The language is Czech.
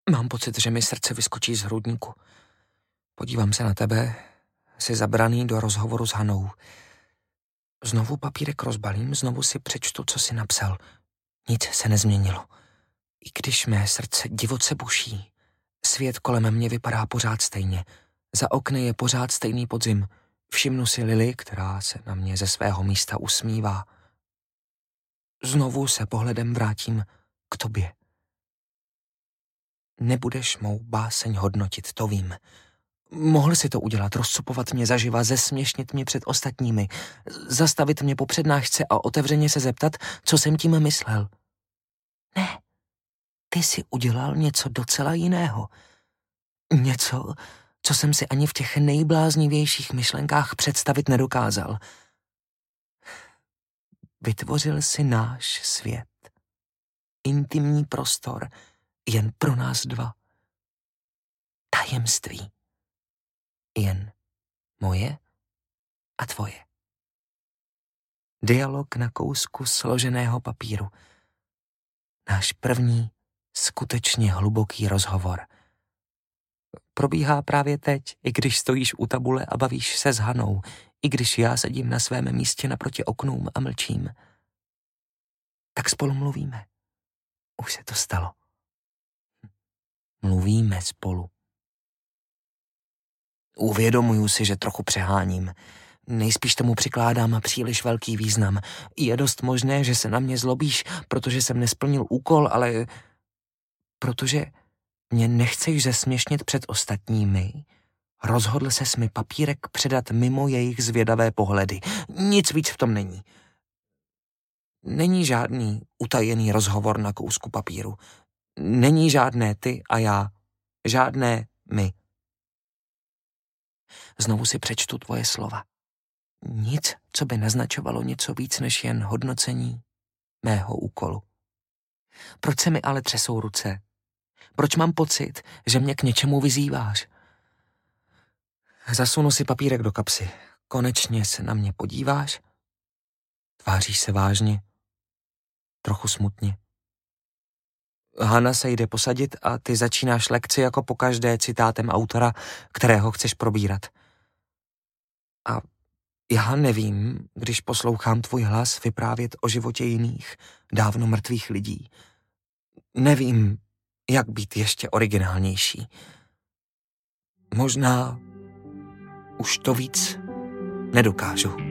Mám pocit, že mi srdce vyskočí z hrudníku. Podívám se na tebe, jsi zabraný do rozhovoru s Hanou. Znovu papírek rozbalím, znovu si přečtu, co jsi napsal. Nic se nezměnilo. I když mé srdce divoce buší, svět kolem mě vypadá pořád stejně. Za okny je pořád stejný podzim. Všimnu si Lily, která se na mě ze svého místa usmívá. Znovu se pohledem vrátím k tobě. Nebudeš mou báseň hodnotit, to vím. Mohl si to udělat, rozcupovat mě zaživa, zesměšnit mě před ostatními, zastavit mě po přednášce a otevřeně se zeptat, co jsem tím myslel. Ne, ty jsi udělal něco docela jiného. Něco, co jsem si ani v těch nejbláznivějších myšlenkách představit nedokázal. Vytvořil si náš svět. Intimní prostor, jen pro nás dva. Tajemství. Jen moje a tvoje. Dialog na kousku složeného papíru. Náš první, skutečně hluboký rozhovor. Probíhá právě teď, i když stojíš u tabule a bavíš se s Hanou, i když já sedím na svém místě naproti oknům a mlčím. Tak spolu mluvíme. Už se to stalo. Mluvíme spolu. Uvědomuju si, že trochu přeháním. Nejspíš tomu přikládám příliš velký význam. Je dost možné, že se na mě zlobíš, protože jsem nesplnil úkol, ale protože mě nechceš zesměšnit před ostatními, rozhodl ses mi papírek předat mimo jejich zvědavé pohledy. Nic víc v tom není. Není žádný utajený rozhovor na kousku papíru. Není žádné ty a já. Žádné my. Znovu si přečtu tvoje slova. Nic, co by naznačovalo něco víc než jen hodnocení mého úkolu. Proč se mi ale třesou ruce? Proč mám pocit, že mě k něčemu vyzýváš? Zasunu si papírek do kapsy. Konečně se na mě podíváš? Tváříš se vážně? Trochu smutně. Hana se jde posadit a ty začínáš lekci jako pokaždé citátem autora, kterého chceš probírat. A já nevím, když poslouchám tvůj hlas vyprávět o životě jiných, dávno mrtvých lidí. Nevím, jak být ještě originálnější. Možná už to víc nedokážu.